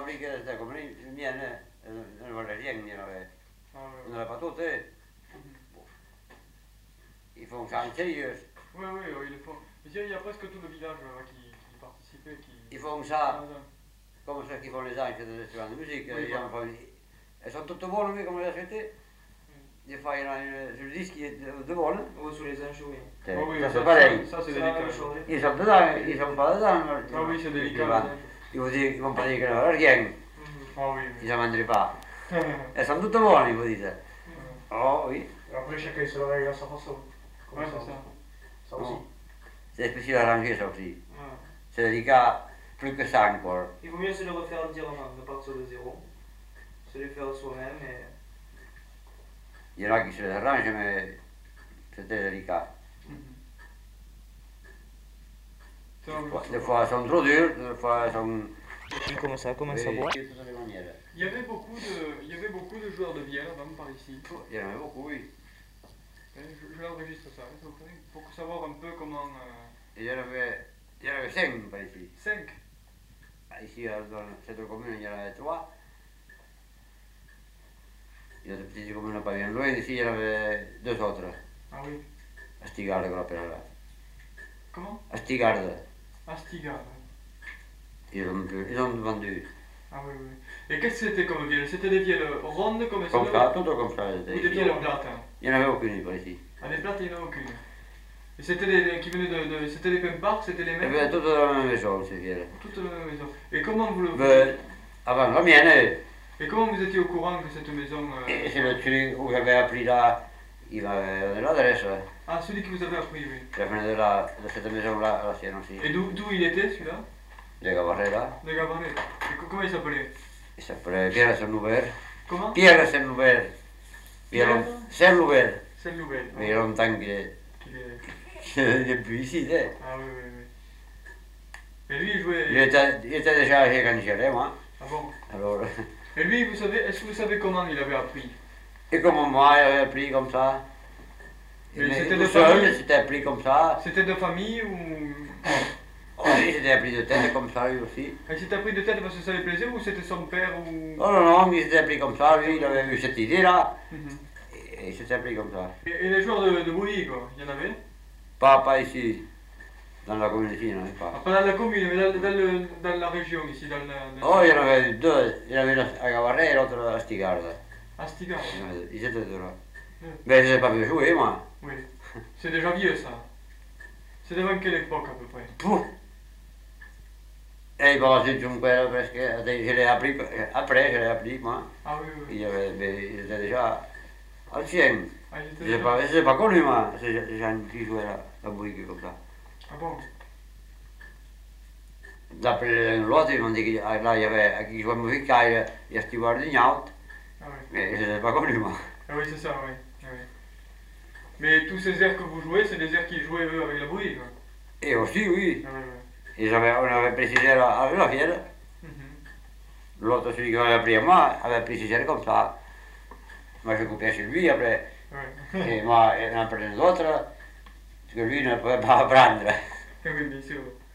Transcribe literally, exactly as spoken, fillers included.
fabrique, c'était comme les miennes, elles ne valaient rien, il n'y en avait, Ah, ouais, il n'y ouais. en avait pas toutes. Hein. Ils font ça en sérieux. Oui, oui, oui, ils le font. Il y a, il y a presque tout le village euh, qui, qui participait. Qui... Ils font ça Ah, non. comme ceux qui font les anges des restaurants de musique. Oui, Ils voilà. en font- elles sont toutes bonnes, oui, comme les acheter. Des fois, il y en a une sur le disque qui est de, de bonne. Ou sur les anchois, oui. C'est- Oh, oui, ça, ça, c'est pareil. Ça, ça, c'est Ça, délicat. la chose. Ils sont dedans, ils sont pas dedans. Ah oui, c'est délicat. Ils vont, ils vont dire, ils vont pas dire que non, rien. Mhm. Ah oui, Ils oui. ne mangeront pas. Elles sont toutes bonnes, ils vous disent. Oh oui, Après, chacun se le règle à sa façon. Comme Ouais, ça. c'est ça. Ça aussi. Non. C'est difficile à ranger ça aussi. Ouais. C'est délicat, plus que ça encore. Il vaut mieux se le refaire entièrement, ne partir de zéro. Se le faire soi-même et. Il y en a qui se les arrangent, mais c'était délicat. Mhm. Ça, Des oui, fois, ça des va. fois, elles sont trop dures, des fois, elles sont... Comme ça, comme Oui, ça boit. de toutes les manières. Il y avait beaucoup de, il y avait beaucoup de joueurs de bière même par ici. Il y en avait beaucoup, oui. Je, je l'enregistre ça, hein, pour savoir un peu comment. Euh... Il y en avait, il y en avait cinq par ici. cinq. Ah, ici, dans cette commune, il y en avait trois. Il y a des petites communes pas bien loin, ici, il y en avait deux autres. Ah oui. À Stigarde, qu'on appelle là. Comment? À Stigarde. Astigard. Ils ont, ils ont vendu. Ah oui, oui. Et qu'est-ce que c'était comme vielle? C'était des vieles rondes comme Comme ça, tout comme ça. ou des vieles plates? Hein? Il n'y en avait aucune par ici. Ah, des plates, il n'y en a aucune. Et c'était des qui venaient de. de c'était les Pemparks, c'était les Il y mêmes? avait toutes dans la même maison, ces filles. Toutes la même maison. Et comment vous le. Mais avant la mienne, Et comment vous étiez au courant que cette maison. Euh... et c'est le truc où j'avais appris là, il m'avait donné l'adresse. Ah, celui que vous avez appris, oui. Je venais de, la, de cette maison-là à la sienne aussi. Et d'où d'où il était celui-là? De Gavarret là. De Gabaret. Et co- comment il s'appelait? Il s'appelait Pierre Saint-Nouvert. Comment? Pierre Saint-Nouvert. Pierre Saint-Nouvert. C'est une nouvelle. Mais il y a longtemps qu'il est, Qu'il est- qu'il est plus ici. Tu sais. Ah oui, oui, oui. Et lui, il jouait. Il était, il était déjà âgé quand j'y allais, moi. Ah bon? Alors, Et lui, vous savez, est-ce que vous savez comment il avait appris? et comme moi, il avait appris comme ça. Mais Mais c'était tout de seul, famille? il s'était appris comme ça. C'était de famille ou. Il s'était appris de tête comme ça, lui aussi. Il s'était appris de tête parce que ça lui plaisait ou c'était son père ou. Non, non, non, mais il s'était appris comme ça, lui, il avait eu cette idée-là. Mhm. Et il s'était appris comme ça. Et, et les joueurs de, de bouillie, quoi, il y en avait? Pas, pas ici. Dans la commune ici, il n'y en avait pas. Ah, pas dans la commune, mais dans, dans, le, dans la région, ici, dans la. dans- Oh, il y en avait deux. Il y en avait un à Gavarret et l'autre à Stigarde. À Stigar. Il y en avait deux. Ils étaient deux là. Ouais. Mais je n'ai pas vu jouer, moi. Oui. C'est déjà vieux, ça. C'est devant quelle époque, à peu près? Pouf. Et bon, c'est mon père presque. Je l'ai appris, après, je l'ai appris, moi. Ah oui, oui, oui. Il, avait, mais il était déjà ancien. Ah, il était Je n'ai déjà- pas, je l'ai pas connu, moi, ces gens qui jouaient la, la musique comme ça. Ah bon? D'après l'autre, ils m'ont dit que là, il y avait, qui jouait la musique, il y a, il y a Stewart Lignaut, Ah oui. mais je ne l'ai pas connu, moi. Ah oui, c'est ça, oui. Ah oui. Mais tous ces airs que vous jouez, c'est des airs qu'ils jouaient eux avec la bouillie, quoi. Et aussi, oui, Ah oui, oui. ils avaient, on avait précisé la- avec la fière. Mhm. L'autre, celui qui m'avait appris à moi, avait précisé comme ça. Moi, je coupais sur lui après, Ouais. et moi, il en prenait d'autres, parce que lui ne pouvait pas apprendre. Oui, bien sûr.